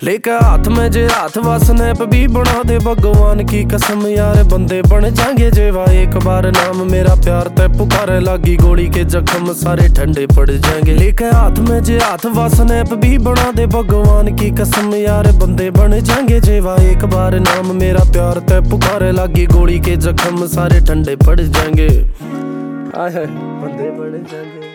लेके हाथ में जे हाथ वा स्नैप भी बना दे भगवान की कसम यार बंदे बन जाएंगे जेवा एक बार नाम मेरा प्यार तय पुकारे लागी गोली के जख्म सारे ठंडे पड़ जाएंगे। लेके हाथ में जे हाथ वा स्नैप भी बना दे भगवान की कसम यार बंदे बन जाएंगे जेवा एक बार नाम मेरा प्यार तय पुकारे लागी गोली के जख्म सारे ठंडे पड़ जाएंगे। आए बंदे बन जाएंगे।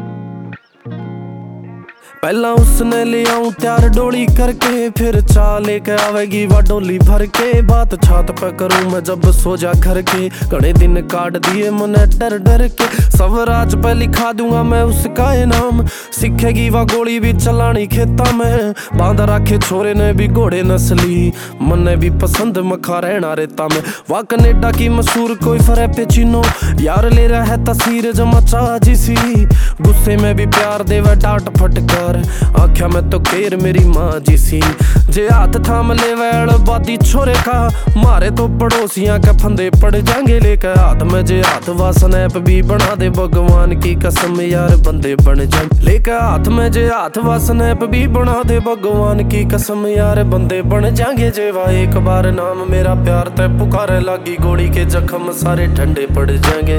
पहला उसने ले आऊं तैयार डोली करके फिर चा लेके आवेगी वा डोली भर के बात छात पे करूं मैं जब सो जा घर के घने दिन काट दिए मने डर डर के सब राज पे लिखा दूंगा मैं उसका नाम सीखेगी वा गोली भी चलानी खेता में बांध रखे छोरे ने भी घोड़े नस्ली मने भी पसंद मखा रहना रेता में वा कनेडा की मशहूर कोई फरे पे चिनो यार ले रहा है तस्वीर जमा चाची सी गुस्से में भी प्यार देवे डांट फटकार आख्या में तो केर मेरी माँ जी सी जे हाथ थाम ले वैल बादी छोरे का मारे तो पड़ोसियां के फंदे पड़ जाएंगे। लेके हाथ में जे हाथ वा स्नैप भी बना दे भगवान की कसम यार बंदे बन जाएंगे। लेके हाथ में जे हाथ वा स्नैप भी बना दे भगवान की कसम यार बंदे बन जाएंगे जेवा एक बार नाम मेरा प्यार तय पुकारे लागी गोली के जख्म सारे ठंडे पड़ जाएंगे।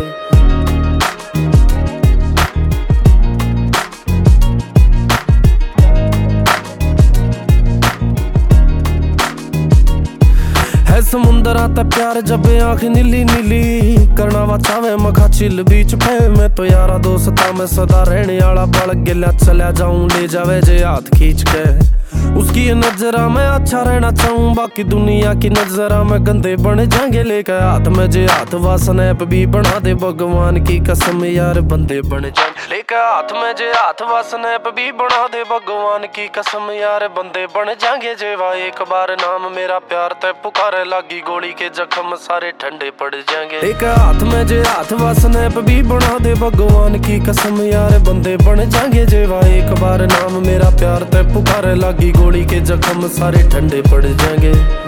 समुंदर आता प्यार जब आंख नीली नीली करना वा चावे मखा चिल बीच पे मैं तो यारा दोस्ता में सदा रहने वाला बड़ गिला चला जाऊं ले जावे जे हाथ खींच के उसकी नजरा में अच्छा रहना चाहूं बाकी दुनिया की नजरा में गंदे बन जाएंगे। लेके हाथ में जे हाथ वा स्नैप भी बना दे भगवान की कसम यार बंदे बन जाएंगे। लेके हाथ में जे हाथ वा स्नैप भी बना दे भगवान की कसम यार बंदे बन जाएंगे जेवा एक बार नाम मेरा प्यार तय पुकारे लागी गोली के जख्म सारे ठंडे पड़ जाएंगे। लेके हाथ में जे हाथ वा स्नैप भी बना दे भगवान की कसम यार बंदे बन जाएंगे जेवा एक बार नाम मेरा प्यार तय पुकारे लागी गोली के जख्म सारे ठंडे पड़ जाएंगे।